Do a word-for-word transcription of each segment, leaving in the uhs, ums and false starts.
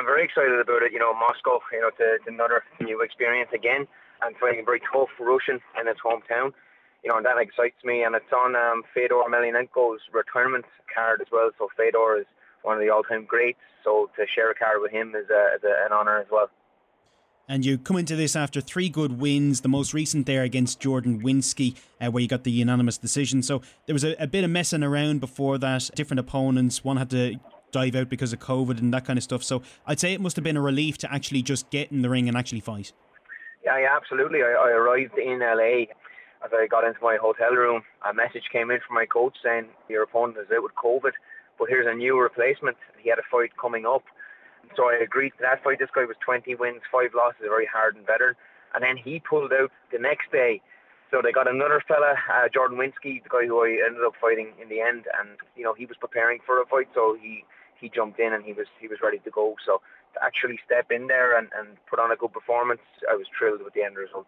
very excited about it. You know, Moscow, you know, it's, it's another new experience again, and fighting a very tough Russian in its hometown. You know, and that excites me, and it's on um, Fedor Emelianenko's retirement card as well. So Fedor is one of the all-time greats, so to share a card with him is, a, is a, an honour as well. And you come into this after three good wins, the most recent there against Jordan Winski, uh, where you got the unanimous decision. So there was a, a bit of messing around before that, different opponents. One had to dive out because of COVID and that kind of stuff. So I'd say it must have been a relief to actually just get in the ring and actually fight. Yeah, yeah, absolutely. I, I arrived in L A. As I got into my hotel room, a message came in from my coach saying, your opponent is out with COVID, but here's a new replacement. He had a fight coming up. So I agreed to that fight. This guy was twenty wins, five losses, a very hardened veteran. And then he pulled out the next day. So they got another fella, uh, Jordan Winski, the guy who I ended up fighting in the end. And, you know, he was preparing for a fight, so he, he jumped in and he was he was ready to go. So to actually step in there and, and put on a good performance, I was thrilled with the end result.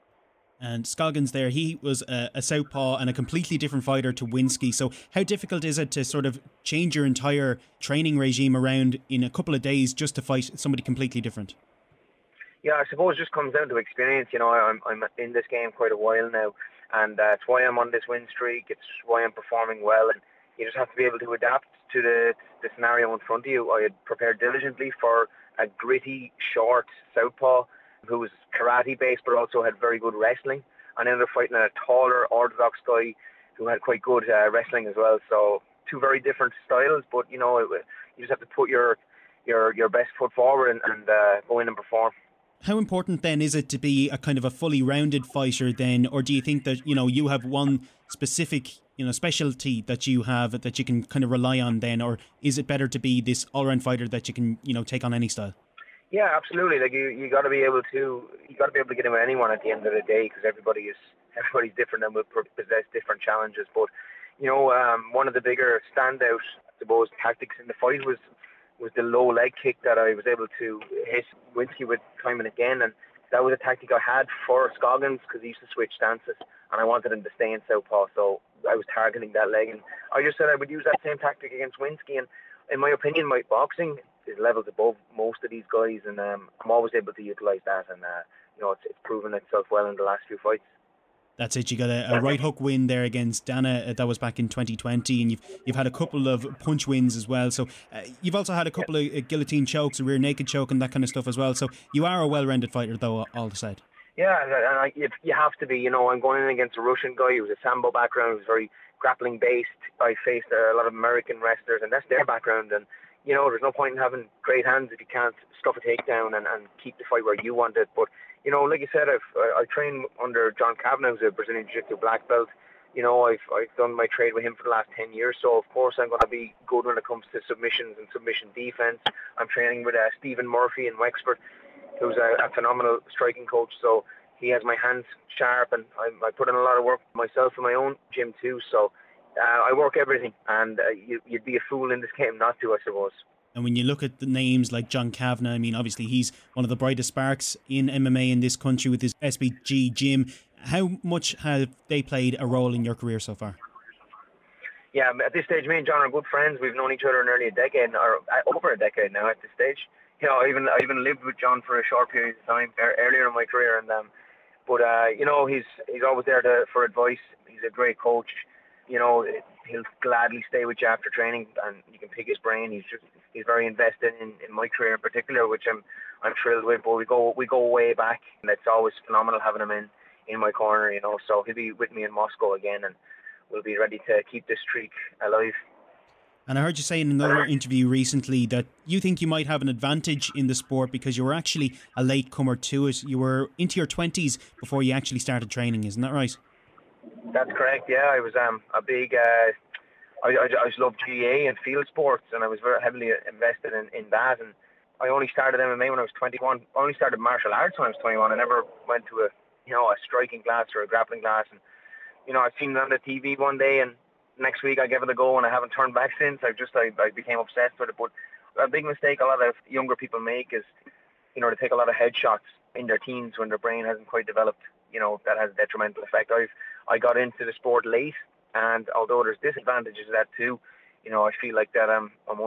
And Scoggins there, he was a, a southpaw and a completely different fighter to Winski. So how difficult is it to sort of change your entire training regime around in a couple of days just to fight somebody completely different? Yeah, I suppose it just comes down to experience. You know, I'm I'm in this game quite a while now, and uh, it's why I'm on this win streak. It's why I'm performing well, and you just have to be able to adapt to the the scenario in front of you. I had prepared diligently for a gritty, short southpaw who was karate based but also had very good wrestling, and ended up fighting a taller orthodox guy who had quite good uh, wrestling as well. So two very different styles, but you know, it, you just have to put your your your best foot forward and, and uh, go in and perform. How important then is it to be a kind of a fully rounded fighter then, or do you think that, you know, you have one specific, you know, specialty that you have that you can kind of rely on then, or is it better to be this all-round fighter that you can, you know, take on any style? Yeah, absolutely. Like you, you got to be able to, you got to be able to get in with anyone at the end of the day, because everybody is everybody's different and will possess different challenges. But you know, um, one of the bigger standout, I suppose, tactics in the fight was was the low leg kick that I was able to hit Winski with time and again, and that was a tactic I had for Scoggins because he used to switch stances, and I wanted him to stay in southpaw, so I was targeting that leg, and I just said I would use that same tactic against Winski. And in my opinion, my boxing is levels above most of these guys, and um, I'm always able to utilise that, and uh, you know, it's, it's proven itself well in the last few fights. That's it. You got a, a right hook win there against Dana. Uh, that was back in twenty twenty, and you've you've had a couple of punch wins as well. So uh, you've also had a couple of uh, guillotine chokes, a rear naked choke, and that kind of stuff as well. So you are a well-rounded fighter, though. All said. Yeah, and I, you, you have to be. You know, I'm going in against a Russian guy who was a sambo background, who was very grappling based. I faced a lot of American wrestlers, and that's their background. And you know, there's no point in having great hands if you can't stuff a takedown and, and keep the fight where you want it. But you know, like you said, I've I, I trained under John Kavanagh, who's a Brazilian Jiu-Jitsu black belt. You know, I've I've done my trade with him for the last ten years, so of course I'm going to be good when it comes to submissions and submission defense. I'm training with uh, Stephen Murphy in Wexford, who's a, a phenomenal striking coach. So he has my hands sharp, and I, I put in a lot of work myself in my own gym too. So uh, I work everything, and uh, you, you'd be a fool in this game not to, I suppose. And when you look at the names like John Kavanagh, I mean, obviously he's one of the brightest sparks in M M A in this country with his S B G gym. How much have they played a role in your career so far? Yeah, at this stage, me and John are good friends. We've known each other nearly a decade, or over a decade now at this stage. You know, I even I even lived with John for a short period of time earlier in my career, and um, but uh, you know, he's he's always there to, for advice. He's a great coach. You know, he'll gladly stay with you after training, and you can pick his brain. He's just he's very invested in, in my career in particular, which I'm I'm thrilled with. But we go we go way back, and it's always phenomenal having him in, in my corner. You know, so he'll be with me in Moscow again, and we'll be ready to keep this streak alive. And I heard you say in another interview recently that you think you might have an advantage in the sport because you were actually a late comer to it. You were into your twenties before you actually started training, isn't that right? That's correct, yeah. I was um, a big, uh, I, I, I just loved G A and field sports, and I was very heavily invested in, in that. And I only started M M A when I was twenty-one. I only started martial arts when I was twenty-one. I never went to a, you know, a striking class or a grappling class. And, you know, I've seen it on the T V one day, and next week I gave it a go, and I haven't turned back since. I just, I, I became obsessed with it. But a big mistake a lot of younger people make is, you know, to take a lot of headshots in their teens when their brain hasn't quite developed. You know, that has a detrimental effect. I've I got into the sport late, and although there's disadvantages to that too, you know, I feel like that I'm I'm only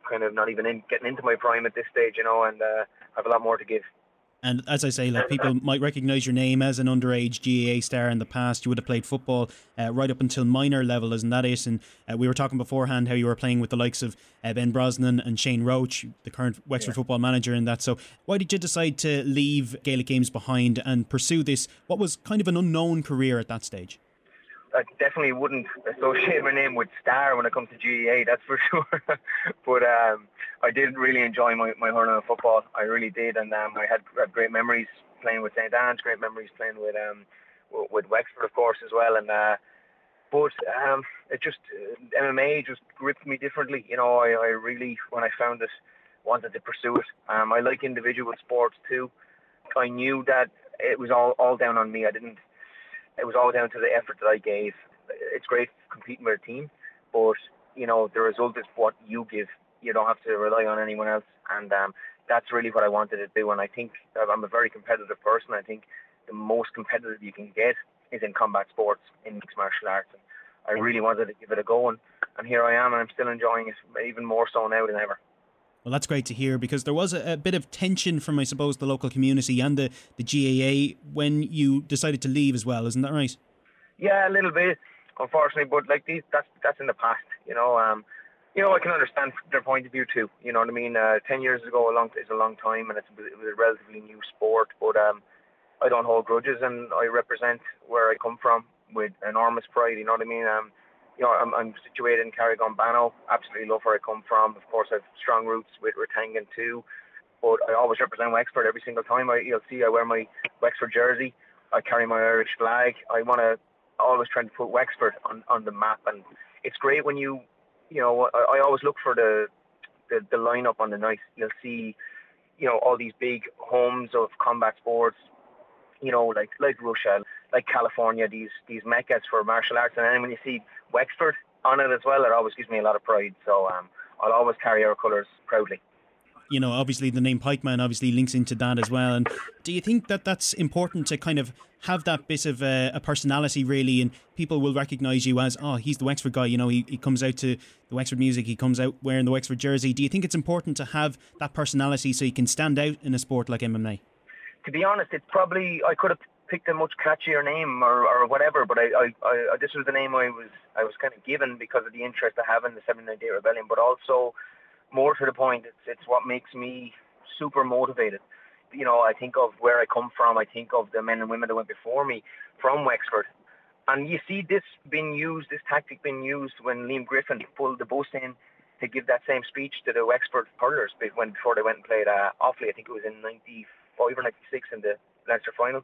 kind of not even in, getting into my prime at this stage, you know, and uh, I have a lot more to give. And as I say, like, people might recognise your name as an underage G A A star in the past. You would have played football uh, right up until minor level, isn't that it? And uh, we were talking beforehand how you were playing with the likes of uh, Ben Brosnan and Shane Roach, the current Wexford yeah. football manager in that. So why did you decide to leave Gaelic games behind and pursue this, what was kind of an unknown career at that stage? I definitely wouldn't associate my name with star when it comes to G A A, that's for sure. But um, I did really enjoy my, my hurling and football. I really did, and um, I had, had great memories playing with Saint Anne's, great memories playing with um, with Wexford, of course, as well. And uh, but um, it just uh, M M A just gripped me differently. You know, I, I really, when I found it, wanted to pursue it. Um, I like individual sports too. I knew that it was all, all down on me. I didn't. It was all down to the effort that I gave. It's great competing with a team, but you know the result is what you give. You don't have to rely on anyone else, and um, that's really what I wanted to do. And I think I'm a very competitive person. I think the most competitive you can get is in combat sports, in mixed martial arts. And I really wanted to give it a go, and, and here I am, and I'm still enjoying it, even more so now than ever. Well, that's great to hear, because there was a, a bit of tension from, I suppose, the local community and the, the G A A when you decided to leave as well, isn't that right? Yeah, a little bit, unfortunately, but like these, that's that's in the past, you know. Um, you know, I can understand their point of view too. You know what I mean? Uh, Ten years ago, a long is a long time, and it's, it was a relatively new sport. But um, I don't hold grudges, and I represent where I come from with enormous pride. You know what I mean? Um, You know, I'm, I'm situated in Carrigon-Banno. Absolutely love where I come from. Of course, I have strong roots with Ratangan too. But I always represent Wexford every single time. I, you'll see I wear my Wexford jersey. I carry my Irish flag. I want to always try to put Wexford on, on the map. And it's great when you, you know, I, I always look for the, the, the lineup on the night. You'll see, you know, all these big homes of combat sports, you know, like like Russia, like California, these these meccas for martial arts. And then when you see Wexford on it as well, it always gives me a lot of pride. So um, I'll always carry our colours proudly. You know, obviously the name Pikeman obviously links into that as well. And do you think that that's important to kind of have that bit of a, a personality really, and people will recognise you as, oh, he's the Wexford guy, you know, he, he comes out to the Wexford music, he comes out wearing the Wexford jersey. Do you think it's important to have that personality so you can stand out in a sport like M M A? To be honest, it's probably, I could have picked a much catchier name or, or whatever, but I, I, I this was the name I was I was kind of given because of the interest I have in the seventy-nine Day Rebellion, but also more to the point, it's it's what makes me super motivated. You know, I think of where I come from, I think of the men and women that went before me from Wexford, and you see this being used, this tactic being used when Liam Griffin pulled the bus in to give that same speech to the Wexford hurlers when before they went and played uh, Offaly. I think it was in ninety-five or ninety-six in the Leinster final.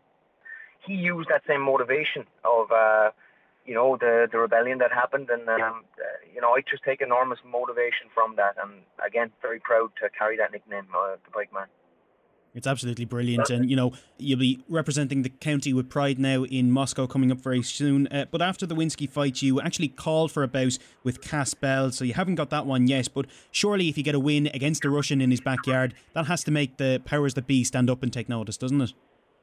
He used that same motivation of, uh, you know, the, the rebellion that happened. And, um, uh, you know, I just take enormous motivation from that. And, again, very proud to carry that nickname, uh, the Pikeman. It's absolutely brilliant. And, you know, you'll be representing the county with pride now in Moscow coming up very soon. Uh, but after the Winski fight, you actually called for a bout with Cass Bell. So you haven't got that one yet. But surely if you get a win against a Russian in his backyard, that has to make the powers that be stand up and take notice, doesn't it?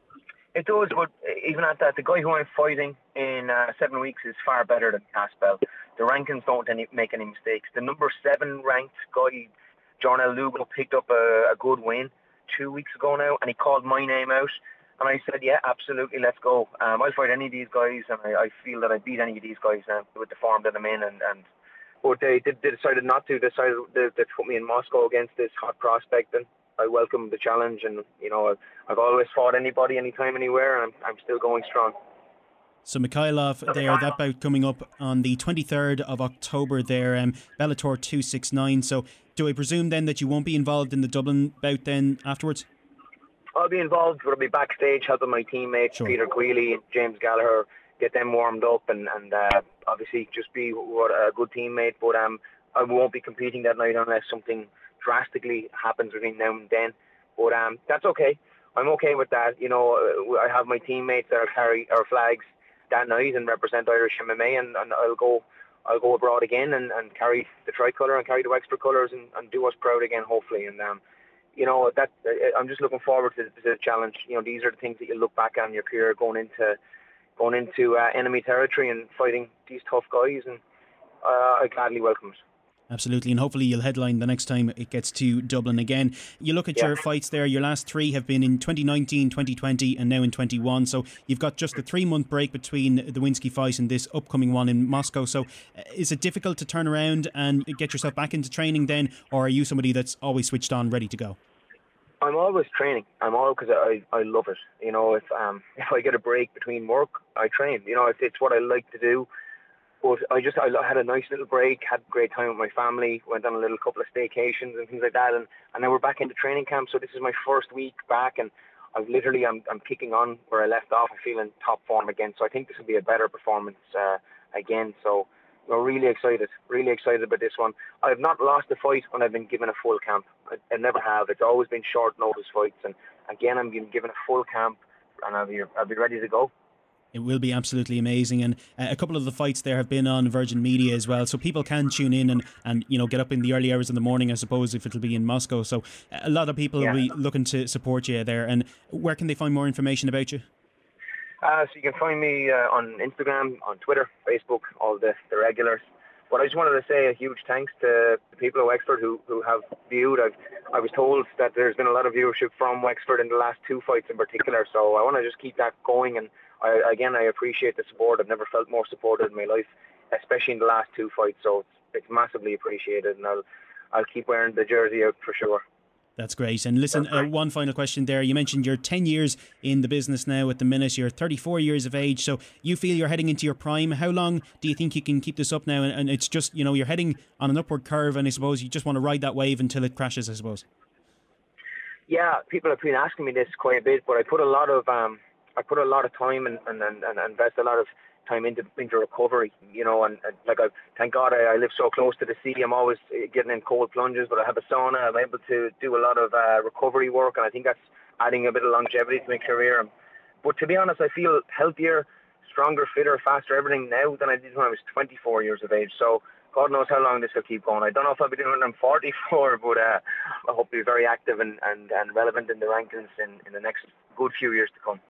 It does, but even at that, the guy who I'm fighting in uh, seven weeks is far better than Cass Bell. The rankings don't any, make any mistakes. The number seven ranked guy, John L. Lugo, picked up a, a good win two weeks ago now, and he called my name out. And I said, yeah, absolutely, let's go. Um, I'll fight any of these guys, and I, I feel that I beat any of these guys now with the form that I'm in. And, and but they, they, they decided not to. They decided they, they put me in Moscow against this hot prospect, and I welcome the challenge. And you know, I've, I've always fought anybody, anytime, anywhere, and I'm, I'm still going strong. So Mikhailov there, that bout coming up on the twenty-third of October there, um, Bellator two sixty-nine. So do I presume then that you won't be involved in the Dublin bout then afterwards? I'll be involved, but I'll be backstage helping my teammates, sure. Peter Queally and James Gallagher, get them warmed up, and, and uh, obviously just be what a good teammate. But um, I won't be competing that night unless something drastically happens between now and then. But um, that's okay. I'm okay with that. You know, I have my teammates that are carry our flags that night and represent Irish M M A, and, and I'll go I'll go abroad again and, and carry the tricolour and carry the Wexford colours and, and do us proud again, hopefully. And um, you know, that I'm just looking forward to, to the challenge. You know, these are the things that you look back on in your career, going into going into uh, enemy territory and fighting these tough guys, and uh, I gladly welcome it. Absolutely, and hopefully you'll headline the next time it gets to Dublin again. You look at Yeah. your fights there, your last three have been in twenty nineteen, twenty twenty and now in twenty-one, so you've got just a three month break between the Winski fight and this upcoming one in Moscow. So uh, is it difficult to turn around and get yourself back into training then, or are you somebody that's always switched on, ready to go? I'm always training. I'm all because I, I love it. You know, if um if I get a break between work, I train. You know, it's, it's what I like to do. But I just I had a nice little break, had a great time with my family, went on a little couple of staycations and things like that, and, and now we're back into training camp. So this is my first week back, and I've literally I'm I'm kicking on where I left off. I feel in top form again. So I think this will be a better performance uh, again. So we're really excited, really excited about this one. I've not lost a fight when I've been given a full camp. I, I never have. It's always been short notice fights, and again I'm being given a full camp, and I'll be I'll be ready to go. It will be absolutely amazing, and uh, a couple of the fights there have been on Virgin Media as well, so people can tune in and, and you know get up in the early hours in the morning, I suppose, if it'll be in Moscow. So a lot of people Yeah. will be looking to support you there. And where can they find more information about you? Uh, so you can find me uh, on Instagram, on Twitter, Facebook, all the, the regulars. But I just wanted to say a huge thanks to the people of Wexford who, who have viewed. I've, I was told that there's been a lot of viewership from Wexford in the last two fights in particular, so I want to just keep that going. And I, again, I appreciate the support. I've never felt more supported in my life, especially in the last two fights, so it's, it's massively appreciated, and I'll, I'll keep wearing the jersey out for sure. That's great. And listen, uh, one final question there. You mentioned you're ten years in the business now at the minute. You're thirty-four years of age, so you feel you're heading into your prime. How long do you think you can keep this up now? And, and it's just, you know, you're heading on an upward curve, and I suppose you just want to ride that wave until it crashes, I suppose. Yeah, people have been asking me this quite a bit, but I put a lot of um, I put a lot of time and, and, and, and invest a lot of time into into recovery, you know, and, and like I thank God I, I live so close to the sea. I'm always getting in cold plunges, but I have a sauna. I'm able to do a lot of uh, recovery work, and I think that's adding a bit of longevity to my career. But to be honest, I feel healthier, stronger, fitter, faster, everything now than I did when I was twenty-four years of age. So God knows how long this will keep going. I don't know if I'll be doing it when I'm forty-four, but uh, I hope to be very active and, and, and relevant in the rankings in, in the next good few years to come.